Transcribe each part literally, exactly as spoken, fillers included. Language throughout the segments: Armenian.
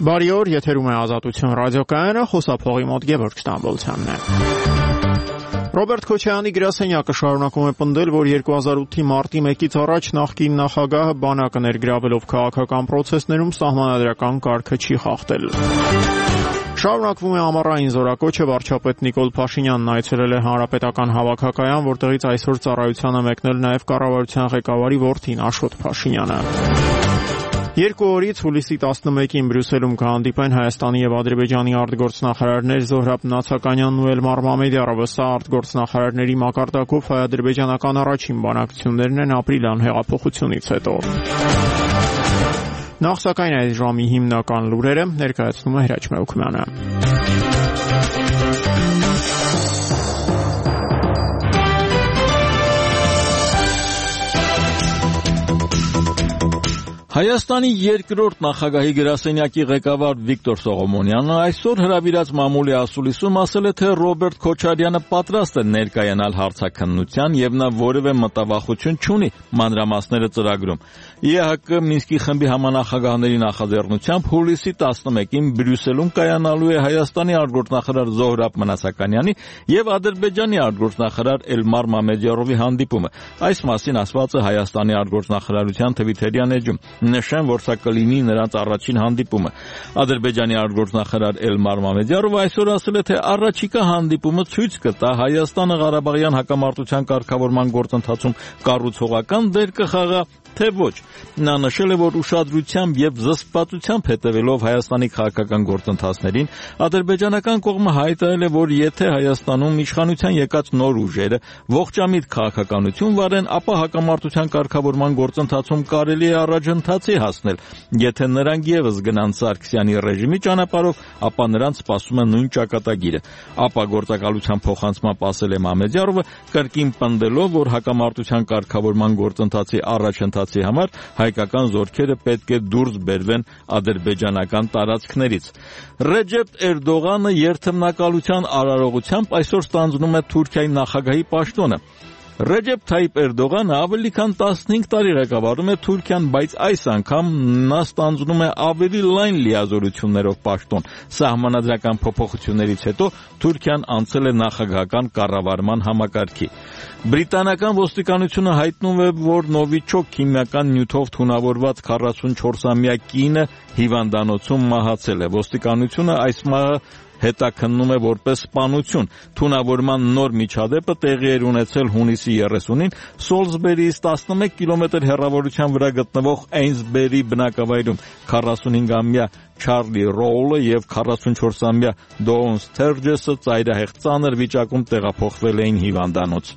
Բարի օր, եթերում է Ազատություն ռադիոկայանը, խոսափողի մոտ Գևորգ Ստամբոլցյանն է։ Ռոբերտ Քոչարյանի գրասենյակը շարունակում է պնդել, որ երկու հազար ութի մարտի մեկից առաջ նախկին նախագահը բանակը ներգրավելով քաղաքական պրոցեսներում սահմանադրական կարգը չի խախտել։ Շարունակվում է ամառային զորակոչը, վարչապետ Նիկոլ Փաշինյանն այցելել է հանրապետական հավաքակայան, որտեղից այսօր ծառայության է մեկնել նաև կառավարության ղեկավարի որդին Աշոտ Փաշինյանը։ Երկու օրից հուլիսի տասնմեկին Բրյուսելում կհանդիպեն Հայաստանի եւ Ադրբեջանի արտգործնախարարներ Զոհրաբ Նացականյանն ու Էլմար Մամեդյարովը։ Սա արտգործնախարարների մակարդակով հայ-ադրբեջանական առաջին բանակցություններն են ապրիլյան հեղափոխությունից հետո։ Նախ սակայն այս ժամի հիմնական լուրերը ներկայացնում է Հրաչ Մեուքմյանը։ Հայաստանի երկրորդ նախագահի գրասենյակի ղեկավար Վիկտոր Սողոմոնյանը այսօր հրավիրած մամուլի ասուլիսում ասել է, թե Ռոբերտ Քոչարյանը պատրաստ է ներկայանալ հարցաքննության եւ նա որևէ մտավախություն չունի մանրամասները ծրագրում։ ԵՀԿ Մինսկի խմբի համանախագահների նախաձեռնությամբ հուլիսի տասնմեկին Բրյուսելում կայանալու է Հայաստանի արտգործնախարար Զոհրաբ Մնասականյանի եւ Ադրբեջանի արտգործնախարար Էլմար Մամեդյարովի հանդիպումը։ Այս մասին ասված է Հայաստանի արտգործնախարարության Թվիտերյան էջում։ Նշեմ, որ սա կլինի նրանց առաջին հանդիպումը։ Ադրբեջանի արտգործնախարար Էլմար Մամեդյարովը այսօր ասել է, թե առաջիկա հանդիպումը ցույց կտա Հայաստանը Ղարաբաղյան հակամարտության կարգավորման գործընթացում կառուցողական դեր կխաղա, թե ոչ։ Նա նշել է, որ ուշադրությամբ եւ զսպվածությամբ հետևելով Հայաստանի քաղաքական գործընթացներին, ադրբեջանական կողմը հայտարարել է, որ եթե Հայաստանում իշխանության եկած նոր ուժերը ողջամիտ քաղաքականություն վարեն, ապա հակամարտության կարգավորման գործընթացում կարելի է առաջընթացի հասնել։ Եթե նրանք եւս գնան Սարգսյանի ռեժիմի ճանապարհով, ապա նրանց սպասում է նույն ճակատագիրը։ Ապա գործակալության փոխանցմամբ ասել է Մամեդյարովը, կրկին պնդելով, որ հակամարտության կարգավորման գործընթացի առաջընթացի համար հայկական զորքերը պետք է դուրս բերվեն ադրբեջանական տարածքներից։ Ռեջեփ Էրդողանը երթմնակալության արարողությամբ այսօր ստանձնում է Թուրքիայի նախագահի պաշտոնը։ Ռեջեփ Թայիպ Էրդողանը ավելի քան տասնհինգ տարի ղեկավարում է Թուրքիան, բայց այս անգամ նա ստանձնում է ավելի լայն լիազորություններով պաշտոն։ Սահմանադրական փոփոխություններից հետո Թուրքիան անցել է նախագահական կառավարման համակարգի։ Բրիտանական ոստիկանությունը հայտնում է, որ Նովիչոկ քիմիական նյութով թունավորված քառասունչորսամյա կինը հիվանդանոցում մահացել է։ Ոստիկանությունը այս մահը հետաքննում է որպես սպանություն։ Թունավորման նոր միջադեպը տեղի էր ունեցել հունիսի երեսունին Սոլսբերիից տասնմեկ կիլոմետր հեռավորության վրա գտնվող Էյնսբերի բնակավայրում։ քառասունհինգամյա Չարլի Ռոուլը եւ քառասունչորսամյա Դոուն Սթերջեսը ծայրահեղ ծանր վիճակում տեղափոխվել էին հիվանդանոց։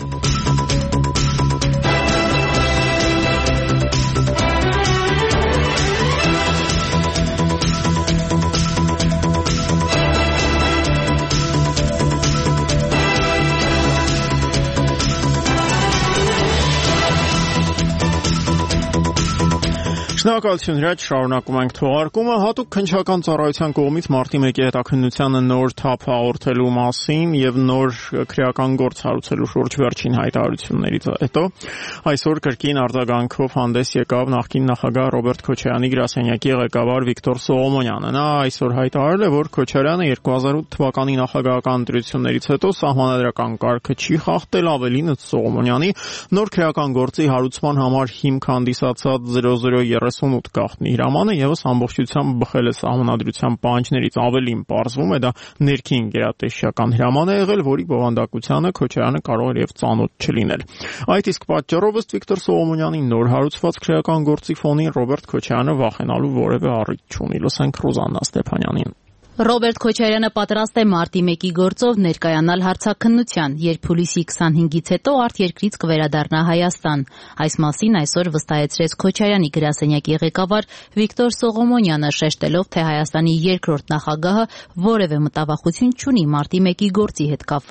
Շնորհակալություն Հրաչ, շարունակում ենք թողարկումը։ Հատուկ քննչական ծառայության կողմից մարտի մեկի հետաքննությանը նոր թափ հաղորդելու մասին եւ նոր քրեական գործ հարուցելու շուրջ վերջին հայտարարություններից հետո այսօր կրկին արձագանքով հանդես եկավ նախկին նախագահ Ռոբերտ Քոչարյանի գրասենյակի ղեկավար Վիկտոր Սողոմոնյանը։ Նա այսօր հայտարարել է, որ Քոչարյանը երկու հազար ութ թվականի նախագահական ընտրություններից հետո սահմանադրական կարգը չի խախտել, ավելին Սողոմոնյանի նոր քրեական գործի հարուցման համար հիմք հանդիսացած զրո զրո երեսունութ գաղտնի հրամանը եւս ամբողջությամբ բխել է սահմանադրության պահանջներից։ Ավելին պարզվում է, դա ներքին գերատեսչական հրաման է եղել, որի բովանդակությանը Քոչարյանը կարող էր եւ ծանոթ չլինել։ Այդ իսկ պատճառով ըստ Վիկտոր Սողոմոնյանի նոր հարուցված քրեական գործի ֆոնին Ռոբերտ Քոչարյանը վախենալու որևէ առիթ չունի։ Լսենք Ռուզաննա Ստեփանյանին։ Ռոբերտ Քոչարյանը պատրաստ է մարտի մեկի գործով ներկայանալ հարցաքննության, երբ հուլիսի քսանհինգից հետո արտերկրից կվերադառնա Հայաստան։ Այս մասին այսօր վստահեցրեց Քոչարյանի գրասենյակի ղեկավար Վիկտոր Սողոմոնյանը, շեշտելով, թե Հայաստանի երկրորդ նախագահը որևէ մտավախություն չունի մարտի մեկի գործի հետ կապված։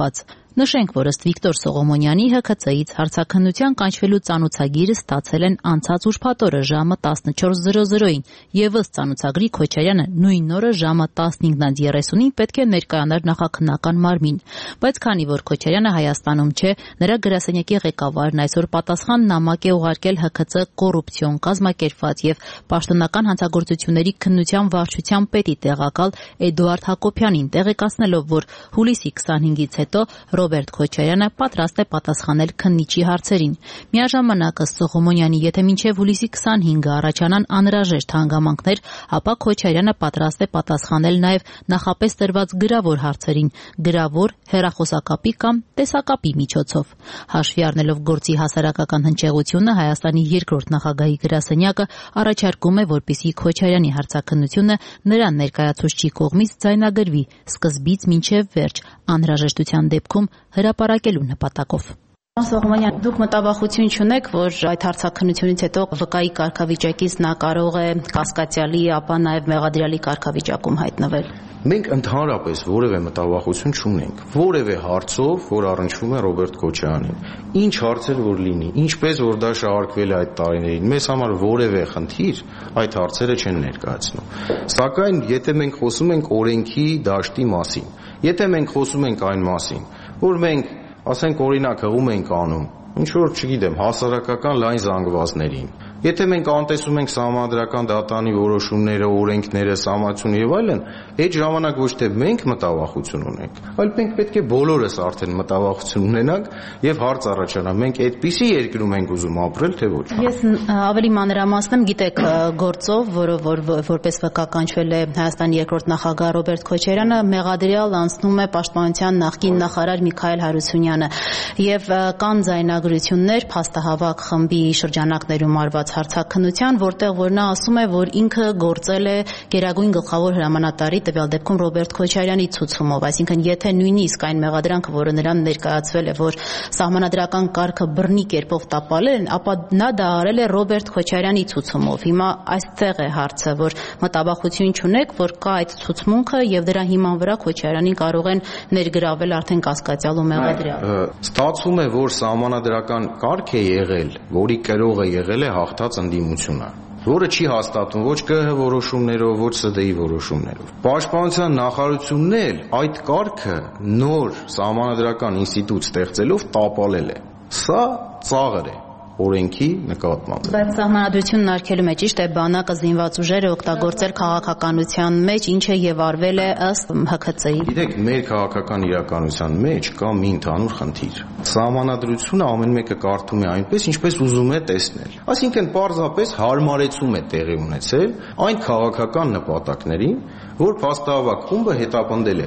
Նշենք, որ ըստ Վիկտոր Սողոմոնյանի Հ K C-ից հարցաքննության կանչվելու ծանուցագիրը ստացել են անցած ուրբաթ օրը ժամը տասնչորս զրո զրոին եւ ըստ ծանուցագրի Քոչարյանը նույն օրը ժամը տասնհինգ երեսունին պետք է ներկայանար նախաքննական մարմին, բայց քանի որ Քոչարյանը Հայաստանում չէ, նրա գրասենյակի ղեկավարն այսօր պատասխան նամակ է ուղարկել Հ K C կոռուպցիոն կազմակերպված եւ պաշտոնական հանցագործությունների քննության վարչության պետի տեղակալ Էդուարդ Հակոբյանին, տեղեկացնելով, որ հուլիսի քսանհինգից հետո Ռոբերտ Քոչարյանը պատրաստ է պատասխանել քննիչի հարցերին։ Միաժամանակ ըստ Սողոմոնյանի, եթե մինչև հուլիսի քսանհինգը առաջանան անհրաժեշտ հանգամանքներ, ապա Քոչարյանը պատրաստ է պատասխանել նաև նախապես տրված գրավոր հարցերին, գրավոր, հեռախոսակապի կամ տեսակապի միջոցով։ Հաշվի առնելով գործի հասարակական հնչեղությունը, Հայաստանի երկրորդ նախագահի գրասենյակը առաջարկում է, որպեսզի Քոչարյանի հարցաքննությունը նրան ներկայացուցչի կողմից ձայնագրվի սկզբից մինչև վերջ, անհրաժեշտության դեպքում հրապարակելու նպատակով։ Սողոմոնյան, դուք մտավախություն չունեք, որ այդ հարցաքննությունից հետո վկայի կարգավիճակից նա կարող է կասկածյալի, ապա նաև մեղադրյալի կարգավիճակում հայտնվել։ Մենք ընդհանրապես որևէ մտավախություն չունենք որևէ հարցով, որ առնչվում է Ռոբերտ Քոչարյանին։ Ինչ հարցեր որ լինի, ինչպես որ դա շարարկվել է այդ տարիներին, մեզ համար որևէ խնդիր այդ հարցերը չեն ներկայացնում։ Սակայն եթե մենք խոսում ենք օրենքի դաշտի մասին, եթե մենք խոսում ենք այն մասին, որ մենք, ասենք օրինակ, հղում ենք անում, ինչ որ, չգիտեմ, հասարակական լայն զանգվածներին, եթե մենք անտեսում ենք սահմանադրական դատանի որոշումները, օրենքները, սահմանությունը եւ այլն, այդ ժամանակ ոչ թե մենք մտավախություն ունենք, այլ մենք պետք է բոլորս արդեն մտավախություն ունենանք եւ հարց առաջանա, մենք այդպիսի երկրում ենք ուզում ապրել, թե ոչ։ Ես ավելի մանրամասնում, գիտեք, գործով, որը որ որպես վկա կանչվել է Հայաստանի երկրորդ նախագահ Ռոբերտ Քոչարյանը, մեղադրյալ անցնում է Պաշտպանության նախկին նախարար Միքայել Հարությունյանը եւ կան ձայնագրություններ փաստահավաք խմբի շրջանակներում արված հարցաքննության, որտեղ որ նա ասում է, որ ինքը գործել է Գերագույն գլխավոր հրամանատարի, տվյալ դեպքում Ռոբերտ Քոչարյանի ցուցումով, այսինքն եթե նույնիսկ այն մեղադրանքը, որը նրան ներկայացվել է, որ սահմանադրական կարգը բռնի կերպով տապալել են, ապա նա դա արել է Ռոբերտ Քոչարյանի ցուցումով։ Հիմա այստեղ է հարցը, որ մտավախություն չունեք, որ կա այդ ցուցմունքը եւ դրա հիման վրա Քոչարյանին կարող են ներգրավել արդեն կասկածյալ ու մեղադրյալ։ Ստացվում է, որ սահմանադրական կարգ է եղել, որի կրողը եղել է հաղթած ընդդիմությունը, որը չի հաստատվում ոչ Կ Հ որոշումներով, ոչ Ս Դ-ի որոշումներով։ Պաշտպանության նախարարությունն էլ այդ կարգը նոր սահմանադրական ինստիտուտ ստեղծելով տապալել է։ Սա ծաղր է օրենքի նկատմամբ։ Բայց սահմանադրությունն արգելում է, ճիշտ է, բանակը զինված ուժերը օգտագործել քաղաքականության մեջ, ինչը եւ արվել է ըստ Հ K C-ի։ Գիտեք, մեր քաղաքական իրականության մեջ կա մի ընդհանուր խնդիր։ Սահմանադրությունը ամեն մեկը կարդում է այնպես, ինչպես ուզում է տեսնել։ Այսինքն պարզապես հարմարեցում է տեղի ունեցել այն քաղաքական նպատակներին, որ փաստահավաք խումբը հետապնդել է։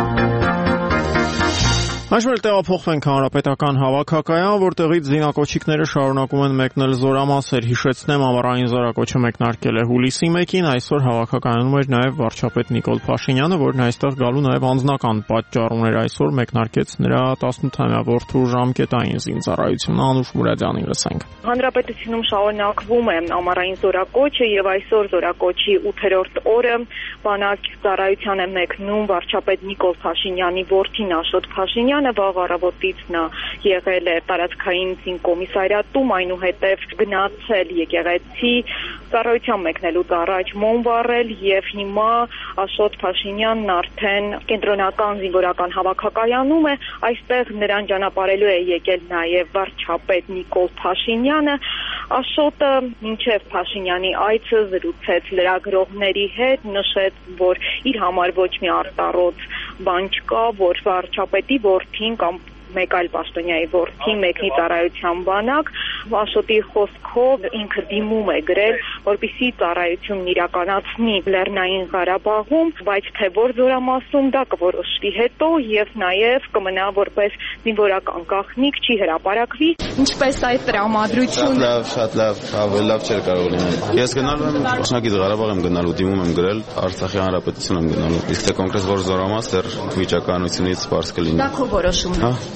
Այժմ տեղափոխվենք հանրապետական հավաքակայան, որտեղից զինակոչիկները շարունակում են մեկնել զորամասեր։ Հիշեցնեմ, ամառային զորակոչը մեկնարկել է հուլիսի մեկին, այսօր հավաքակայանում էր նաև վարչապետ Նիկոլ Փաշինյանը, որն այստեղ գալու նաև անձնական պատճառ ուներ, այսօր մեկնարկեց նրա տասնութամյա որդու ժամկետային զինծառայությունը։ Անուշ Մուրադյանին լսենք։ Հանրապետությունում շարունակվում է ամառային զորակոչը եւ այսօր զորակոչի ութերորդ օրը բանակ ծառայության է մեկնում վարչապետ Նիկոլ Փաշինյանի որդին Աշոտ Փաշինյանը։ Վաղ առավոտից նա եղել է տարածքային զինկոմիսարիատում, այնուհետև գնացել եկեղեցի, ծառայության մեկնելուց առաջ մոմ վառել եւ հիմա Աշոտ Փաշինյանն արդեն կենտրոնական զինվորական հավաքակայանում է, այստեղ նրան ճանապարհելու է եկել նաեւ վարչապետ Նիկոլ Փաշինյանը։ Աշոտը մինչև Փաշինյանի այցը զրուցեց լրագրողների հետ, նշեց, որ իր համար ոչ մի արտառոց բան չկա, որ վարչապետի որդին կամ մեկ այլ պաշտոնյայի որդի մեկնի ծառայության բանակ, Աշոտի խոսքով ինքը դիմում է գրել, որպեսզի ծառայությունն իրականացնի Լեռնային Ղարաբաղում, բայց թե որ զորամասում դա կորոշվի հետո եւ նաեւ կմնա որպես զինվորական գաղտնիք, չի հրապարակվի։ Ինչպես այդ տրամադրությունը։ Լավ, շատ լավ, ավելի լավ չէր կարող լինել։ Ես գնալու եմ Աշնագից Ղարաբաղ եմ գնալու, դիմում եմ գրել, Արցախի հանրապետություն եմ գնալու։ Իսկ թե կոնկրետ որ զորամաս դեռ վիճակականությունից սպարս կլինի։ Դա քո որոշումն է։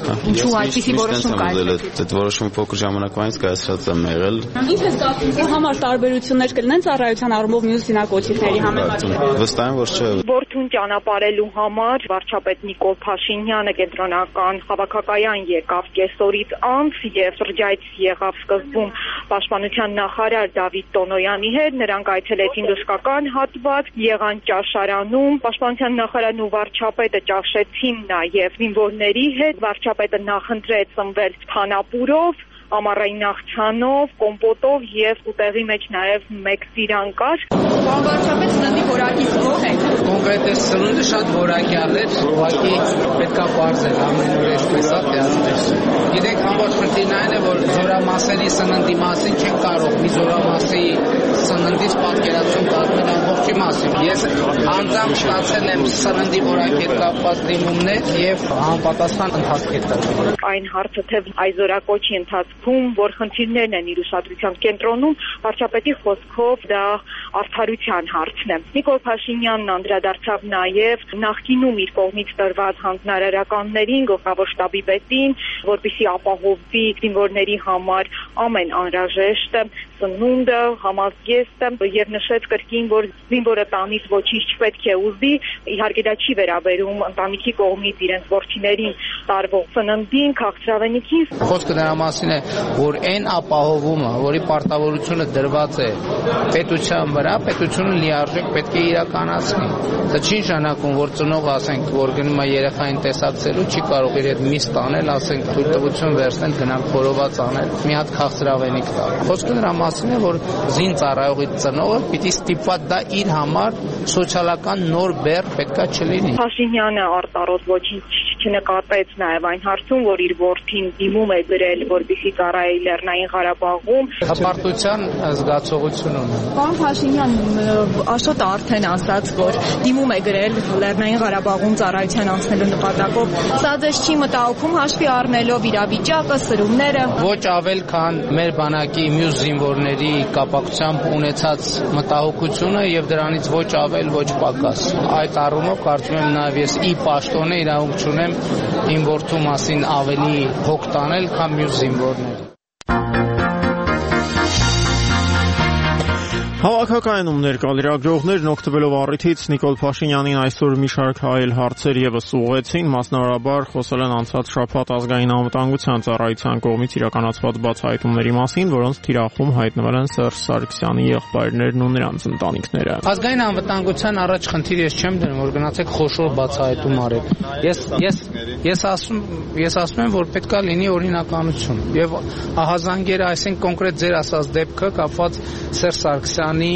կա։ Ինչու այդպիսի որոշում կայացրեց։ Այդ որոշումը փոքր ժամանակվանից կայացրած եմ եղել։ Ինչ է ստացվում համար տարբերություններ կլինեն ծառայության առումով մյուս զինակոչիքների համեմատ։ Վստահ եմ, որ չէ։ Որդուն ճանապարհելու համար վարչապետ Նիկոլ Փաշինյանը կենտրոնական հավաքակայան եկավ կեսօրից անց եւ շրջայց եղավ սկզբում պաշտպանության նախարար Դավիթ Տոնոյանի հետ, նրանք այցելեցին դժկական հատված, եղան ճաշարանում, պաշտպանության նախարարն ու վարչապետը ճաշեցին նաեւ զինվորների հետ, վարչապետը նախընտրեց սնվել թանապուրով, ամառային աղցանով, կոմպոտով եւ ուտեղի մեջ նաեւ մեկ ծիրան կար։ Պարոն վարչապետ, սննդի որակից գոհ եք։ Կոնկրետ այս սնունդը շատ որակյալ է, ուղղակի պետքա բարձր ամենուր այսպես է դարձել։ Գիտեք, ամբողջ խնդիրն այն է, որ զորամասերի սննդի մասին չեն կարող մի զորամասի սննդից պատկերացում կազմել ամբողջի մասին։ Ես անձամբ ստացել եմ սննդի որակի հետ կապված դիմումներ եւ անպատասխան ընթացք է տրվել։ Այն հարցը թե այսօրակոչի ընթացքում որ խնդիրներն են իր ուշադրության կենտրոնում, վարչապետի խոսքով դա արդարության հարցն է։ Նիկոլ Փաշինյանն անդրադարձավ նաև նախկինում իր կողմից տրված հանձնարարականներին, գլխավոր շտաբի պետին, որպեսզի ապահովի զինվորների համար ամեն անհրաժեշտը, սնունդը, համազգեստը եւ նշեց կրկին, որ զինվորը տանից ոչինչ չպետք է ուզի, իհարկե դա չի վերաբերում ընտանիքի կողմից իրենց ворթիներին տարվող սննդին, քաղցրավենիքին։ Խոսքը դրա մասին է, որ այն ապահովումը, որի պարտավորությունը դրված է պետության վրա, պետությունը լիարժեք պետք է իրականացնի։ Դա չի նշանակում, որ ծնողը ասենք, որ գնում է երեխային տեսակցելու, չի կարող իր հետ միս տանել, ասենք թույլտվություն վերցնել, գնալ խորոված անել, մի հատ քաղցրավենիք տալ։ Խոսքը դրա մասին է, որ զին ծառայողի ծնողը պիտի ստիպված դա իր համար սոցիալական նոր բեռ պետքա չլինի։ Փաշինյանը արտարոց ոչինչ չնկատեց նաև այն հարցում, որ իր որդին դիմում է գրել, որպեսզի ծառայի Լեռնային Ղարաբաղում։ Հպարտության զգացողություն ունի։ Պարոն Փաշինյան, Աշոտը արդեն ասաց, որ դիմում է գրել Լեռնային Ղարաբաղում ծառայության անցնելու նպատակով։ Սա ձեզ չի մտահոգում հաշվի առնելով իրավիճակը, սրումները։ Ոչ ավել քան մեր բանակի մյուս զինվորների կապակցությամբ ունեցած մտահոգությունը եւ դրանից ոչ ավել, ոչ պակաս։ Այդ առումով կարծում եմ նաեւ ես ի պաշտոնե իրավունք չունեմ իմ որդու մասին ավելի հոգ տանել, քան մյուս զինվորները։ Հավաքակայանում ներկա լրագրողներն օգտվելով առիթից Նիկոլ Փաշինյանին այսօր մի շարք այլ հարցեր եւս ուղղեցին, մասնավորաբար խոսել են անցած շաբաթ ազգային անվտանգության ծառայության կողմից իրականացված բացահայտումների մասին, որոնց թիրախում հայտնվել են Սերժ Սարգսյանի եղբայրներն ու նրանց ընտանիքները։ Ազգային անվտանգության առաջ խնդիր ես չեմ դնում, որ գնացեք խոշոր բացահայտում արեք։ Ես ես ես ասում ես ասում եմ, որ պետքա լինի օրինականություն եւ ահազանգերը, այսինքն կոնկրետ ձեր ասած դեպքը կապված Սերժ Սարգսյանի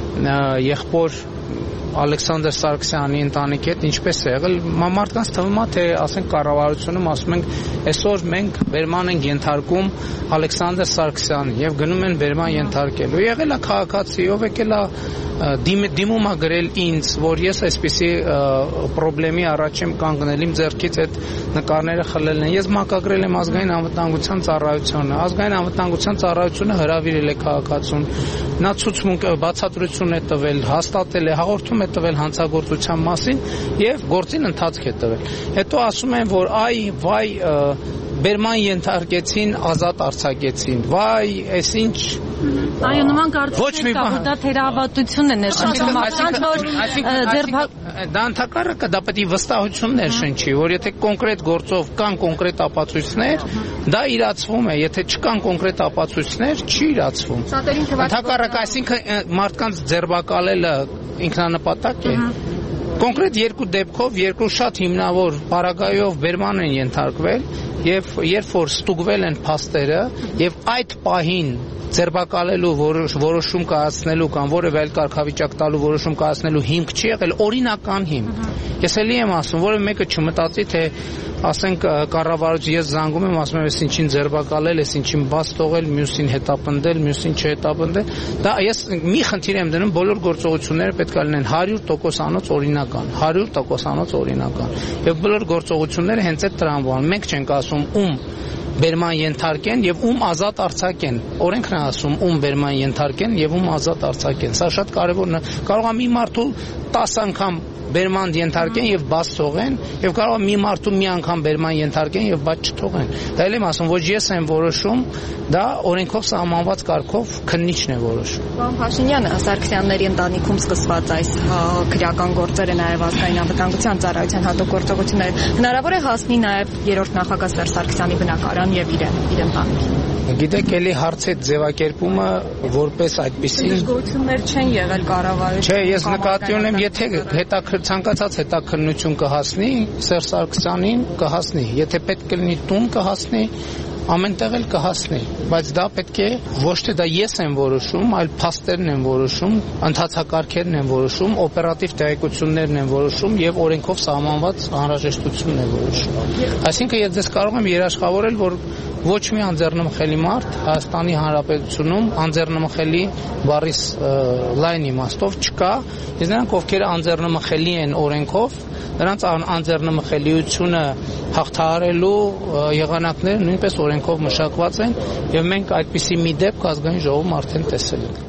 եղբոր Ալեքսանդր Սարգսյանի ընտանիքի հետ ինչպես է եղել, մարդկանց թվում է, թե ասենք կառավարությունում ասում ենք, այսօր մենք բերման ենք ենթարկում Ալեքսանդր Սարգսյանին եւ գնում են բերման ենթարկելու։ Եղել է քաղաքացի, ով եկել է դիմում է գրել ինձ, որ ես այսպիսի խնդրի առաջ եմ կանգնել, իմ ձեռքից այդ նկարները խլելն են։ Ես մակագրել եմ ազգային անվտանգության ծառայությանը։ Ազգային անվտանգության ծառայությունը հրավիրել է քաղաքացուն։ Նա ցուցմունք բացատրություն է տվել, հաստատել է, հաղորդում է տվել հանցագործության մասին եւ գործին ընթացք է տվել։ Հետո ասում են, որ այ վայ բերման ենթարկեցին, ազատ արձակեցին։ Վայ, այս ինչ Այո, նման կարծիք կա, որ դա թերահավատություն է ներշնչում մարդկանց, որ ձերբակ դա ընդհակառակը դա պետք է վստահություն ներշնչի, որ եթե կոնկրետ գործով կան կոնկրետ ապացույցներ, դա իրացվում է, եթե չկան կոնկրետ ապացույցներ, չի իրացվում։ Ընդհակառակը, այսինքն մարդկանց ձերբակալելը ինքնանպատակ է։ Կոնկրետ երկու դեպքով երկու շատ հիմնավոր պարագայով բերման են ենթարկվել եւ երբ որ ստուգվել են փաստերը եւ այդ պահին ձերբակալելու որոշում կայացնելու կամ որևէ այլ կարգավիճակ տալու որոշում կայացնելու հիմք չի եղել, օրինական հիմք։ Ես էլի եմ ասում, որևէ մեկը չմտածի, թե ասենք կառավարություն ես զանգում եմ, ասում եմ, ես ինչին ձերբակալել, ես ինչին բաց թողել, մյուսին հետապնդել, մյուսին չհետապնդել։ Դա ես մի խնդիր եմ դնում, բոլոր գործողությունները պետք է լինեն հարյուր տոկոսանոց օրինական, հարյուր տոկոսանոց օրինական։ Եվ բոլոր գործողությունները հենց այդ տրամվան։ Մենք չենք ասում ում բերման ենթարկեն եւ ում ազատ արձակեն։ Օրենքն է ասում ում բերման ենթարկեն եւ ում ազատ արձակեն։ Սա շատ կարեւոր է։ Կարող է մի մարդու տասը անգամ բերման ենթարկեն եւ բաց թողեն եւ կարող է մի մարդու մի անգամ բերման ենթարկեն եւ բաց չթողեն։ Դա էլ եմ ասում, ոչ ես եմ որոշում, դա օրենքով սահմանված կարգով քննիչն է որոշում։ Պարոն Փաշինյան, Սարգսյանների ընտանիքում սկսված այս քրեական գործերը նաեւ ազգային անվտանգության ծառայության հատուկ գործողությունները հնարավոր է հասնի նաեւ երրորդ նախագահ Սերժ Սարգսյանի բնակարան եւ իր իր ընտանիքին։ Գիտեք, էլի հարցի ձևակերպումը որպես այդպիսի գործողություններ չեն եղել կառավարության։ Չէ, ես նկատի ունեմ, եթե հետաքրքիր ցանկացած հետաքրնություն կհասնի Սերժ Սարգսյանին, կհասնի, եթե պետք կլինի տուն կհասնի, ամենտեղ էլ կհասնի, բայց դա պետք է ոչ թե դա ես եմ որոշում, այլ փաստերն են որոշում, ընթացակարգերն են որոշում, օպերատիվ տեղեկություններն են որոշում եւ օրենքով սահմանված անհրաժեշտությունն է որոշում։ Այսինքն ես դες կարող եմ երաշխավորել, որ ոչ մի անձեռնմխելի մարդ Հայաստանի Հանրապետությունում անձեռնմխելի բառիս լայն իմաստով չկա, իսկ նրանք ովքեր անձեռնմխելի են օրենքով, նրանց անձեռնմխելիությունը հաղթահարելու եղանակները նույնպես օրենքով մշակված են եւ մենք այդպիսի մի դեպք ազգային ժողովում արդեն տեսել ենք։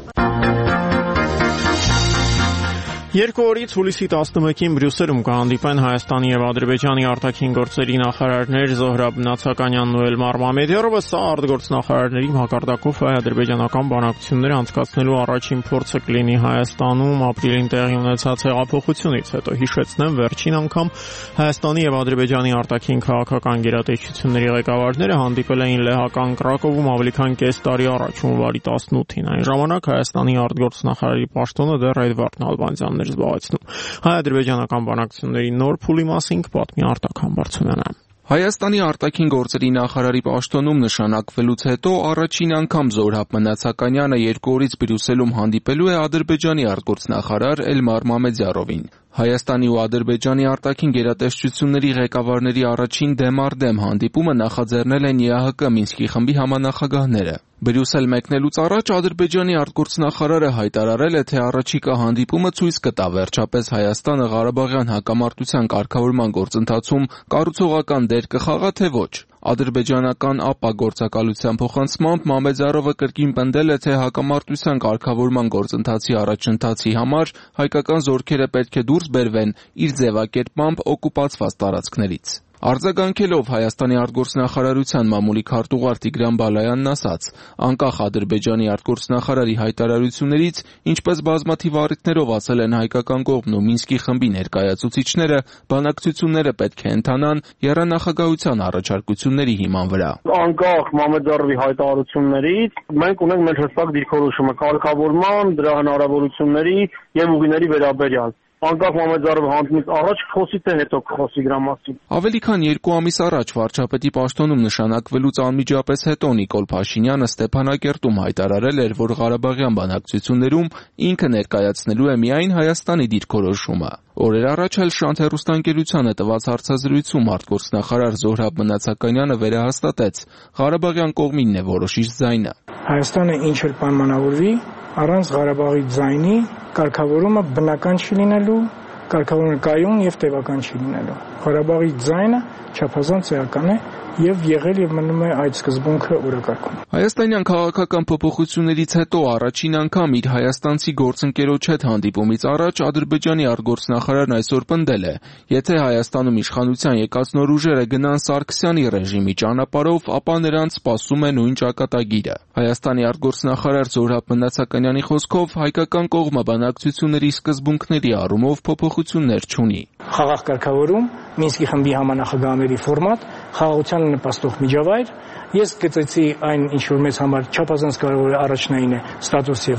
Երկու օրից հուլիսի տասնմեկին Բրյուսելում կհանդիպեն Հայաստանի եւ Ադրբեջանի արտաքին գործերի նախարարներ Զոհրաբ Նացականյանն ու Էլմար Մամեդյարովը, սա արտգործնախարարների մակարդակով հայ-ադրբեջանական բանակցություններ անցկացնելու առաջին փորձը կլինի Հայաստանում ապրիլին տեղի ունեցած հեղափոխությունից հետո։ Հիշեցնեմ, վերջին անգամ Հայաստանի եւ Ադրբեջանի արտաքին քաղաքական գերատեսչությունների ղեկավարները հանդիպել էին լեհական Կրակովում ավելի քան կես տարի առաջ, հունվարի տասնութին։ Այն ժամանակ Հայաստանի արտգործնախարարի պաշտոնը դեռ Էդվարդ Նալբանդյանն զբաղեցնում։ Հայ-ադրբեջանական բանակցությունների նոր փուլի մասին կպատմի Արտակ Համբարձումյանը։ Հայաստանի արտաքին գործերի նախարարի պաշտոնում նշանակվելուց հետո առաջին անգամ Զոհրաբ Նացականյանը երկու օրից Բրյուսելում հանդիպելու է Ադրբեջանի արտգործնախարար Էլմար Մամեդյարովին։ Հայաստանի ու Ադրբեջանի արտաքին գերատեսչությունների ղեկավարների առաջին դեմարդեմ հանդիպումը նախաձեռնել են ԵԱՀԿ Մինսկի խմբի համանախագահները։ Բրյուսել մեկնելուց առաջ Ադրբեջանի արտգործնախարարը հայտարարել է, թե առաջիկա հանդիպումը ցույց կտա վերջապես Հայաստանը Ղարաբաղյան հակամարտության կարգավորման գործընթացում կառուցողական դեր կխաղա, թե ոչ։ Ադրբեջանական ԱՊԱ գործակալության փոխանցմամբ Մամեդյարովը կրկին պնդել է, թե հակամարտության կարգավորման գործընթացի առաջընթացի համար հայկական զորքերը պետք է դուրս բերվեն իր ձևակերպմամբ օկուպացված տարածքներից։ Արձագանքելով Հայաստանի արտգործնախարարության մամուլի քարտուղար Տիգրան Բալայանն ասաց. անկախ Ադրբեջանի արտգործնախարարի հայտարարություններից, ինչպես բազմաթիվ առիթներով ասել են հայկական կողմն ու Մինսկի խմբի ներկայացուցիչները, բանակցությունները պետք է ընթանան եռանախագահության առաջարկությունների հիման վրա։ Անկախ Մամեդյարովի հայտարարություններից մենք ունենք մեր հստակ դիրքորոշումը կարգավորման, դրա հնարավորությունների եւ ուղիների վերաբերյալ։ Անկախ Մամեդյարովը հանդիպից առաջ խոսի թե հետո խոսի դրա մասին։ Ավելի քան երկու ամիս առաջ վարչապետի պաշտոնում նշանակվելուց անմիջապես հետո Նիկոլ Փաշինյանը Ստեփանակերտում հայտարարել էր, որ Ղարաբաղյան բանակցություններում ինքը ներկայացնելու է միայն Հայաստանի դիրքորոշումը։ Օրեր առաջ էլ Շանթ հեռուստաընկերությանը տված հարցազրույցում արտգործնախարար Զոհրաբ Նացականյանը վերահաստատեց. Ղարաբաղյան կողմինն է որոշիչ ձայնը։ Հայաստանը ինչ էլ պայմանավորվի, առանց Ղարաբաղի ձայնի կարգավորումը բնական չի լինելու, կարգավորումը կայուն եւ տևական չի լինելու։ Ղարաբաղի ձայնը չափազանց էական է եւ եղել եւ մնում է այդ սկզբունքը օրակարգում։ Հայաստանյան քաղաքական փոփոխություններից հետո առաջին անգամ իր հայաստանցի գործընկերոջ հետ հանդիպումից առաջ Ադրբեջանի արտգործնախարարն այսօր պնդել է. եթե Հայաստանում իշխանության եկած նոր ուժերը գնան Սարգսյանի ռեժիմի ճանապարհով, ապա նրանց սպասում է նույն ճակատագիրը։ Հայաստանի արտգործնախարար Զոհրաբ Նացականյանի խոսքով հայկական կողմը բանակցությունների սկզբունքների առումով փոփոխություններ չունի։ Խաղաղ կարգավորում, Մինսկի խմբի համանախագահների ֆորմատ, խաղաղությանը նպաստող միջավայր։ Ես գծեցի այն, ինչ որ մեզ համար չափազանց կարևոր է, առաջնային է ստատուս եւ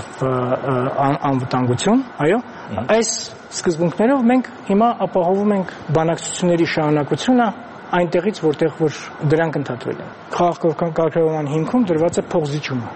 անվտանգություն, այո։ Այս սկզբունքներով մենք հիմա ապահովում ենք բանակցությունների շարունակությունը այնտեղից, որտեղ որ դրանք ընդհատվել են։ Խաղաղ կարգավորման հիմքում դրված է փոխզիջումը։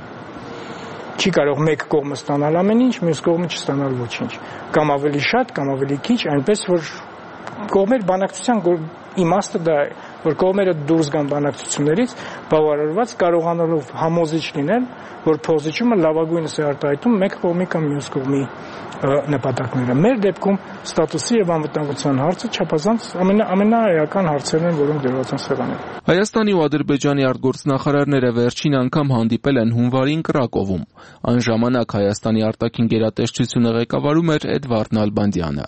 Չի կարող մեկ կողմը ստանալ ամեն ինչ, մյուս կողմը չստանալ ոչինչ։ Կամ ավելի շատ, կամ ավելի քիչ, այնպես որ կողմեր բանակցության իմաստը դա է, որ կողմերը դուրս գան բանակցություններից բավարարված կարողանալով համոզիչ լինել, որ փոխզիջումը լավագույնս է արտահայտում մեկ կողմի կամ մյուս կողմի նպատակները։ Մեր դեպքում ստատուսի եւ անվտանգության հարցը չափազանց ամենաէական հարցերն են, որոնք դրված են սեղանին։ Հայաստանի ու Ադրբեջանի արտգործնախարարները վերջին անգամ հանդիպել են հունվարին Կրակովում։ Այն ժամանակ Հայաստանի արտաքին գերատեսչությունը ղեկավարում էր Էդվարդ Նալբանդյանը։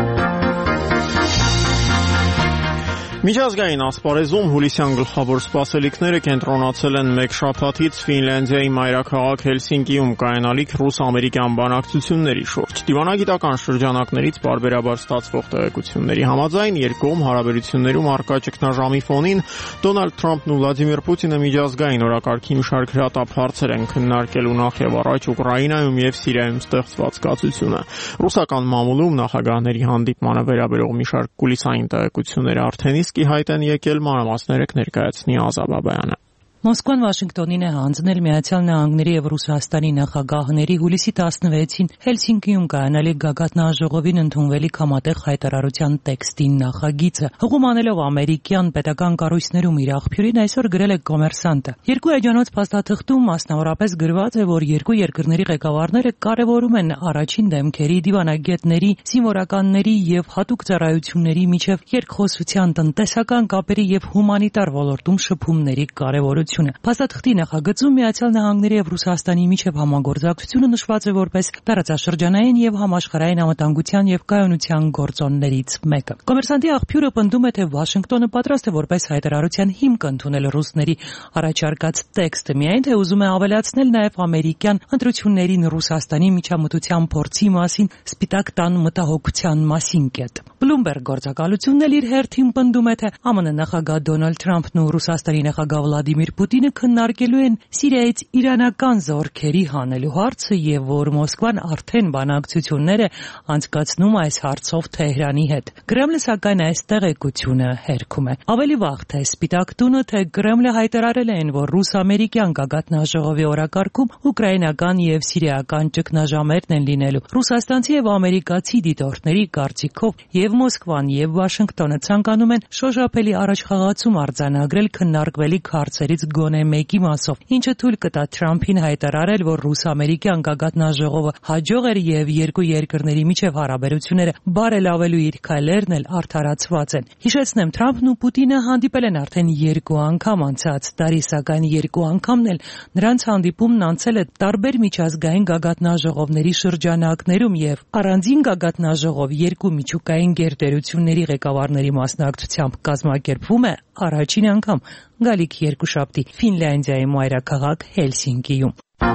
Միջազգային ասպարեզում հուլիսյան գլխավոր սպասելիքները կենտրոնացել են մեկ շաբաթից Ֆինլանդիայի մայրաքաղաք Հելսինկիում կայանալիք ռուս-ամերիկյան բանակցությունների շուրջ։ Դիվանագիտական շրջանակներից պարբերաբար ստացվող տեղեկությունների համաձայն երկկողմ հարաբերություններում առկա ճգնաժամի ֆոնին Դոնալդ Թրամփն ու Վլադիմիր Պուտինը միջազգային օրակարգի մի շարք հրատապ հարցեր են քննարկելու նախ եւ առաջ Ուկրաինայում եւ Սիրիայում ստեղծված կացությունը։ Ռուսական մամուլում նախագահների հանդիպմանը վերաբերող մի շարք կուլիսային տեղեկություններ արդեն ի հայտ են եկել, մանրամասները կներկայացնի Ազատ Բաբայանը։ Մոսկվան Վաշինգտոնին է հանձնել Միացյալ Նահանգների եւ Ռուսաստանի նախագահների հուլիսի տասնվեցին Հելսինկիում կայանալիք գագաթնաժողովին ընդունվելիք համատեղ հայտարարության տեքստին նախագիծը։ Հղում անելով ամերիկյան պետական կառույցներում իր աղբյուրին այսօր գրել է Կոմերսանտը։ Երկու էջանոց փաստաթղթում մասնավորապես գրված է, որ երկու երկրների ղեկավարները կարևորում են առաջին դեմքերի, դիվանագետների, զինվորականների եւ հատուկ ծառայությունների միջև երկխոսության, տնտեսական կապերի եւ հումանիտար ոլորտում շփումների կարևորությունը։ Փաստաթղթի նախագծում Միացյալ Նահանգների եւ Ռուսաստանի միջև համագործակցությունը նշված է որպես տարածաշրջանային եւ համաշխարհային անվտանգության եւ կայունության գործոններից մեկը։ Կոմերսանտի աղբյուրը պնդում է, թե Վաշինգտոնը պատրաստ է որպես հայտարարության հիմք ընդունել ռուսների առաջարկած տեքստը, միայն թե ուզում է ավելացնել նաեւ ամերիկյան ընտրություններին Ռուսաստանի միջամտության փորձի մասին Սպիտակ տան մտահոգության մասին կետ։ Bloomberg գործակալությունն էլ իր հերթին պնդում է, թե ԱՄՆ նախագահ Դոնալդ Թրամփն ու Ռուսաստանի նախագահ Վլադիմիր Պուտինը քննարկելու են Սիրիայից իրանական զորքերի հանելու հարցը եւ որ Մոսկվան արդեն բանակցություններ է անցկացնում այս հարցով Թեհրանի հետ։ Կրեմլը սակայն այս տեղեկությունը հերքում է։ Ավելի վաղ թե Սպիտակ տունը, թե Կրեմլը հայտարարել են, որ ռուս-ամերիկյան գագաթնաժողովի օրակարգում ուկրաինական եւ սիրիական ճգնաժամերն են լինելու։ Ռուսաստանցի եւ ամերիկացի դիտորդների կարծիքով եւ Մոսկվան եւ Վաշինգտոնը ցանկանում են շոշափելի առաջխաղացում արձանագրել քննարկվելիք հարցերից գոնե մեկի մասով, ինչը թույլ կտա Թրամփին հայտարարել, որ ռուս-ամերիկյան գագաթնաժողովը հաջող էր եւ երկու երկրների միջև հարաբերությունները բարելավելու իր քայլերն էլ արդարացված են։ Հիշեցնեմ, Թրամփն ու Պուտինը հանդիպել են արդեն երկու անգամ անցած տարի, սակայն երկու անգամն էլ նրանց հանդիպումն անցել է տարբեր միջազգային գագաթնաժողովների շրջանակներում եւ առանձին գագաթնաժողով երկու միջուկային գերտերությունների ղեկավարների մասնակցությամբ կազմակերպվում է առաջին անգամ գալիք երկուշաբթի Ֆինլանդիայի մայրաքաղաք Հելսինկիում։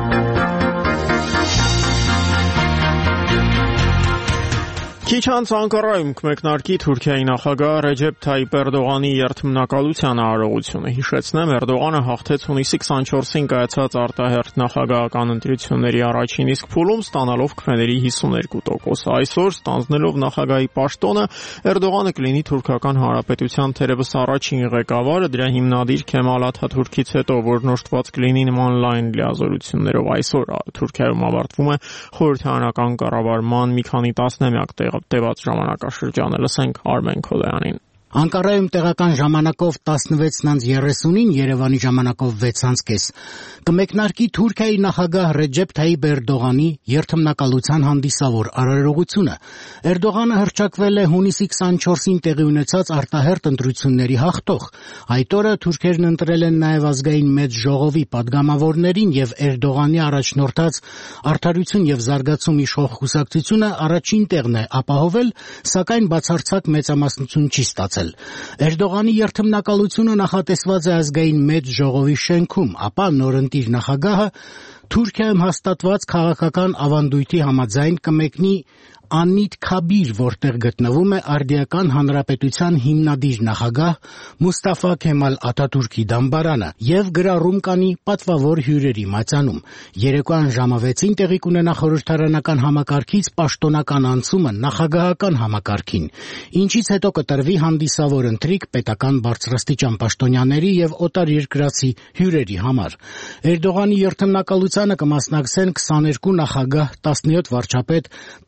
Քիչ անց Անկարայում կմեկնարկի Թուրքիայի նախագահ Ռեջեփ Թայիպ Էրդողանի երթմնակալության արարողությունը։ Հիշեցնեմ, Էրդողանը հաղթեց հունիսի քսանչորսին կայացած արտահերթ նախագահական ընտրությունների առաջին իսկ փուլում, ստանալով քվեների հիսուներկու տոկոս։ Այսօր, ստանձնելով նախագահի պաշտոնը, Էրդողանը կլինի թուրքական հանրապետության թերևս առաջին ղեկավարը, դրա հիմնադիր Քեմալ Աթաթուրքից հետո, որն օժտված կլինի նման լայն լիազորություններով։ Այսօր Թուրքիայում ավարտվում է խորհրդարանական կառավարման մի քանի տասնամյակ տևած ժամանակաշրջանը։ Լսենք Արմեն Քոլյանին։ Անկարայում տեղական ժամանակով տասնվեցն երեսունին, Երևանի ժամանակով վեցն կես կմեկնարկի Թուրքիայի նախագահ Ռեջեփ Թայիպ Էրդողանի երթմնակալության հանդիսավոր արարողությունը։ Էրդողանը հռչակվել է հունիսի քսանչորսին տեղի ունեցած արտահերթ ընտրությունների հաղթող։ Այդ օրը թուրքերն ընտրել են նաև ազգային մեծ ժողովի падգամավորներին եւ Էրդողանի առաջնորդած Արդարություն եւ զարգացում իշխող կուսակցությունը առաջին տեղն է ապահովել, սակայն բացարձակ մեծամասնություն չի ստացել։ Էրդողանի երթմնակալությունը նախատեսված է ազգային մեծ ժողովի շենքում, ապա նորընտիր նախագահը Թուրքիայում հաստատված քաղաքական ավանդույթի համաձայն կմեկնի Աննիտ Քաբիր, որտեղ գտնվում է Արդիական Հանրապետության հիմնադիր նախագահ Մուստաֆա Քեմալ Աթաթուրքի դամբարանը եւ գրառում կանի պատվավոր հյուրերի մատյանում։ Երեկոյան ժամը վեցին տեղի կունենա խորհրդարանական համակարգից պաշտոնական անցումը նախագահական համակարգին, ինչից հետո կտրվի հանդիսավոր ընթրիք պետական բարձրաստիճան պաշտոնյաների եւ օտարերկրացի հյուրերի համար։ Էրդողանի երթմնակալությանը կմասնակցեն քսաներկու նախագահ, տասնյոթ վարչապետ, տասնյակ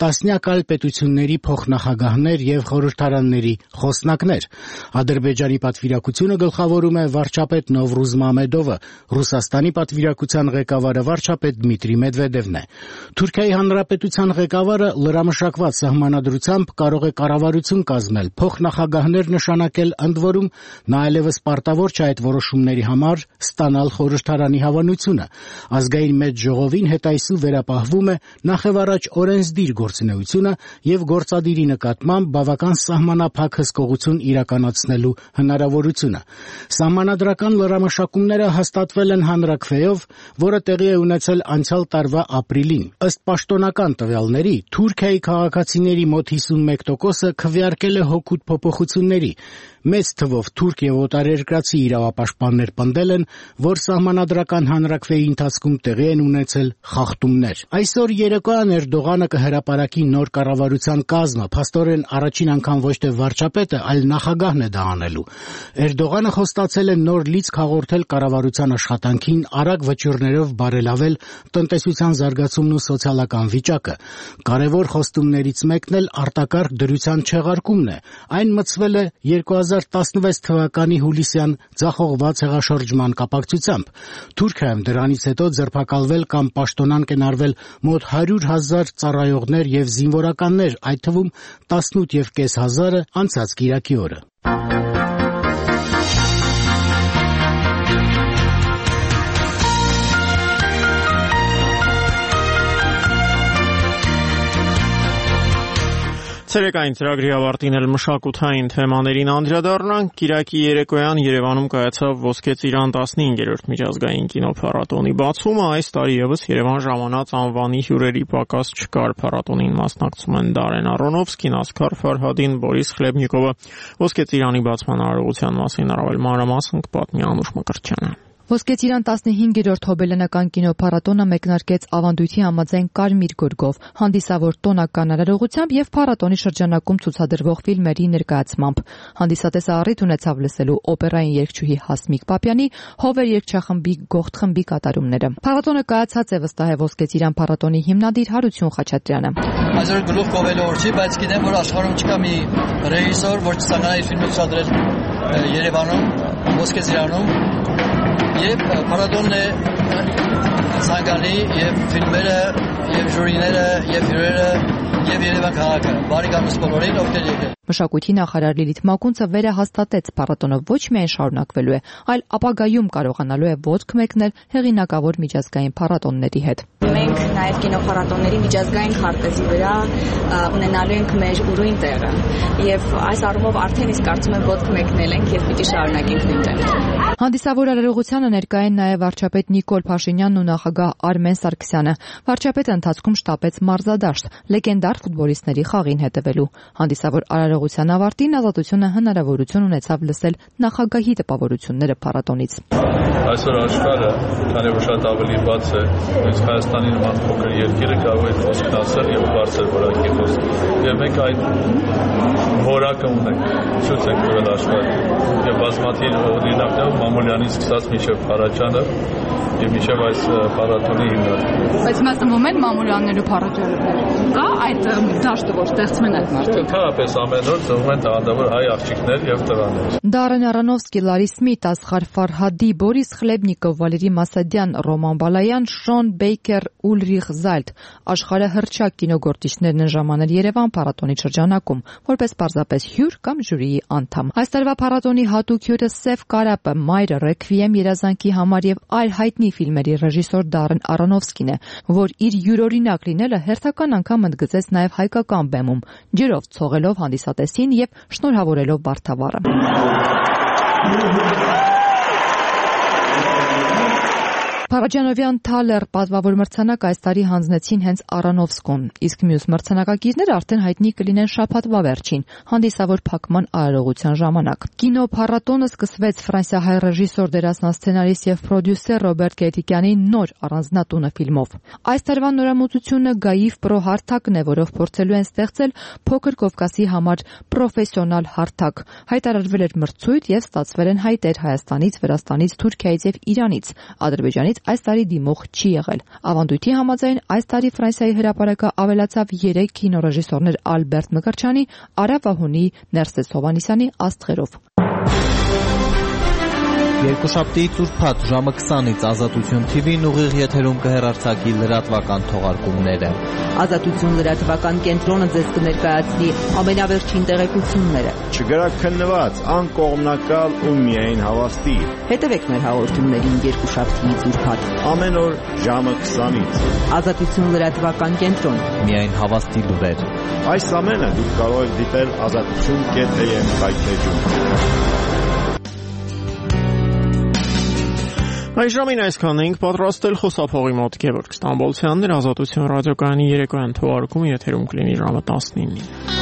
շրջակալ պետությունների փոխնախագահներ եւ խորհրդարանների խոսնակներ։ Ադրբեջանի պատվիրակությունը գլխավորում է վարչապետ Նովրուզ Մամեդովը, Ռուսաստանի պատվիրակության ղեկավարը վարչապետ Դմիտրի Մեդվեդևն է։ Թուրքիայի Հանրապետության ղեկավարը լրամշակված սահմանադրությամբ կարող է կառավարություն կազմել, փոխնախագահներ նշանակել, ընդ որում նա այլևս պարտավոր չէ այդ որոշումների համար ստանալ խորհրդարանի հավանությունը։ Ազգային մեծ ժողովին հետայսու վերապահվում է նախևառաջ օրենսդիր գործունեությունը եւ գործադիրի նկատմամբ բավական սահմանափակ հսկողություն իրականացնելու հնարավորությունը։ Սահմանադրական լրամշակումները հաստատվել են հանրաքվեով, որը տեղի է ունեցել անցյալ տարվա ապրիլին։ Ըստ պաշտոնական տվյալների, Թուրքիայի քաղաքացիների մոտ հիսունմեկ տոկոսը քվեարկել է հօգուտ փոփոխությունների։ Մեծ թվով թուրք եւ օտարերկրացի իրավապաշտպաններ պնդել են, որ սահմանադրական հանրաքվեի ընթացքում տեղի են ունեցել խախտումներ։ Այսօր երեկոյան Էրդողանը կհրապարակի նոր կառավարության կազմը, փաստորեն առաջին անգամ ոչ թե վարչապետը, այլ նախագահն է դա անելու։ Էրդողանը խոստացել է նոր լիցք հաղորդել կառավարության աշխատանքին, արագ վճիռներով բարելավել տնտեսության զարգացումն ու սոցիալական վիճակը։ Կարևոր խոստումներից մեկն էլ արտակարգ դրության չեղարկումն է։ Այն մտցվել է երկու հազար տասնվեց թվականի հուլիսյան ձախողված հեղաշրջման կապակցությամբ։ Թուրքիայում դրանից հետո ձերբակալվել կամ պաշտոնան կենարվել մոտ հարյուր հազար ծառայողներ եւ զինվորականներ, այդ թվում տասնութ եւ կես հազարը անցած կիրակի օրը։ Ցերեկային ծրագրի ավարտին էլ մշակութային թեմաներին անդրադառնանք։ Կիրակի երեկոյան Երևանում կայացավ Ոսկե ծիրան տասնհինգերորդ միջազգային կինոփառատոնի բացումը։ Այս տարի եւս Երևան ժամանած անվանի հյուրերի պակաս չկար։ Փառատոնին մասնակցում են Դարեն Արոնովսկին, Ասկար Ֆարհադին, Բորիս Խլեբնիկովը։ Ոսկե ծիրանի բացման արարողության մասին առավել մանրամասն կպատմի Անուշ Մկրտչյանը։ Ոսկե ծիրան տասնհինգերորդ հոբելենական կինոփառատոնը մեկնարկեց ավանդույթի համաձայն կարմիր գորգով, հանդիսավոր տոնական արարողությամբ եւ փառատոնի շրջանակում ցուցադրվող ֆիլմերի ներկայացմամբ։ Հանդիսատեսը առիթ ունեցավ լսելու օպերային երգչուհի Հասմիկ Պապյանի «Հովեր» երգչախմբի «Գողթ» խմբի կատարումները։ Փառատոնը կայացած է, վստահ է Ոսկե ծիրան փառատոնի հիմնադիր Հարություն Խաչատրյանը։ Այսօր գլուխ կովելու օր չի, բայց գիտեմ, որ աշխարհում չկա մի ռեժիսոր, որ չցանկանա իր ֆիլմը ցուցադրել Երևանում, Ոսկե ծիրանում։ Եվ փառատոնն է ցանկալի եւ ֆիլմերը եւ ժյուրիները եւ հյուրերը եւ Երևան քաղաքը բարի գալուս բոլորին ովքեր եկել։ Մշակույթի նախարար Լիլիթ Մակունցը վերահաստատեց փառատոնը ոչ միայն շարունակվելու է, այլ ապագայում կարողանալու է ոտք մեկնել հեղինակավոր միջազգային փառատոնների հետ։ Մենք նաև կինոփառատոնների միջազգային քարտեզի վրա ունենալու ենք մեր ուրույն տեղը եւ այս առումով արդեն իսկ կարծում եմ ոտք մեկնել ենք եւ պիտի շարունակենք նույնտեղ։ Հանդիսավոր արարողությանը ներկա են նաև վարչապետ Նիկոլ Փաշինյանն ու նախագահ Արմեն Սարգսյանը։ Վարչապետը ընթացքում շտապեց մարզադաշտ լեգենդար ֆուտբոլիստների խաղին հետևելու։ Հանդիսավոր արարողության ավարտին ազատությունը հնարավորություն ունեցավ լսել նախագահի տպավորությունները փառատոնից։ Այսօր աշխարհը, քանի որ շատ ավելի բաց է, այս Հայաստանի նման փոքր երկիրը կարող է խոսքն ասել եւ բարձր որակի խոսք։ Եվ մենք այդ որակը ունենք, ցույց ենք տվել աշխարհին։ Եվ բազմաթիվ օրինակներ Մամուլյանից սկսած մինչև Փարաջանը եւ մինչև այս փառատոնի հիմնադիրը։ Բայց հիմա ծնվում են Մամուլյաններու փառատոները։ Կա այդ դաշտը, որ ստեղծվում են այդ մարդիկ։ Ընդհանրապես ամեն օր ծնվում են տաղանդավոր հայ աղջիկներ եւ տղաներ։ Դարեն Արոնովսկի, Լարի Սմիթ, Ասղար Ֆարհադի, Բորիս Խլեբնիկով, Վալերի Մասադյան, Ռոման Բալայան, Շոն Բեյքեր, Ուլրիխ Զալտ աշխարհը հռչակ կինոգործիչներն են ժամանել Երևան փառատոնի շրջանակում, որպես պարզապես հյուր կամ ժյուրիի անդամ։ Այս տարվա փառատոնի հատուկ հյուրը Սև Կարապը, Մայրը, Ռեքվիեմ երազանքի համար եւ այլ հայտնի ֆիլմերի ռեժիսոր Դարեն Արոնովսկին է, որ իր յուրօրինակ լինելը հերթական անգամ ընդգծեց նաեւ հայկական բեմում, ջրով ցողելով հանդիսատեսին եւ շնորհավորելով Բարթավառը։ Փարաջանովյան Թալեր պատվավոր մրցանակ այս տարի հանձնեցին հենց Արոնովսկուն, իսկ մյուս մրցանակակիրները արդեն հայտնի կլինեն շաբաթվա վերջին, հանդիսավոր փակման արարողության ժամանակ։ Կինոփառատոնը սկսվեց ֆրանսիահայ ռեժիսոր, դերասան-սցենարիստ եւ պրոդյուսեր Ռոբերտ Գետիկյանի նոր առանձնատունը ֆիլմով։ Այս տարվա նորամուծությունը Գաիվ Պրո հարթակն է, որով փորձելու են ստեղծել փոքր Կովկասի համար պրոֆեսիոնալ հարթակ։ Հայտարարվել էր մրցույթ եւ ստացվել են հայտեր Հայաստանից, Վրաստանից, Թուրքիայից եւ Իրանից։ Ադրբեջանից կողմից այս տարի դիմող չի եղել։ Ավանդույթի համաձայն այս տարի Ֆրանսիայի հրապարակը ավելացավ երեք կինոռեժիսորներ Ալբերտ Մկրտչյանի, Արա Վահունի, Ներսես Հովհաննիսյանի աստղերով։ Երկուշաբթի ծուրփաթ ժամը քսանից Ազատություն թի վին ուղիղ եթերում կհեռարձակի լրատվական թողարկումները։ Ազատություն լրատվական կենտրոնը ձեզ կներկայացնի ամենավերջին տեղեկությունները։ Չգրաքննված, անկողմնակալ ու միայն հավաստի։ Հետևեք մեր հաղորդումներին երկուշաբթի ծուրփաթ ամեն օր ժամը քսանից։ Ազատություն լրատվական կենտրոն, միայն հավաստի լուրեր։ Այս ամենը դուք կարող եք դիտել ազատություն կետ էյ էմ կայքեջում։ Այժմին այսքանն ենք պատրաստել խոսափողի մոտ Գևորգ Ստամբոլցյանն էր Ազատություն ռադիոկայանի երեկոյան թողարկումը եթերում կլինի ժամը տասնինին։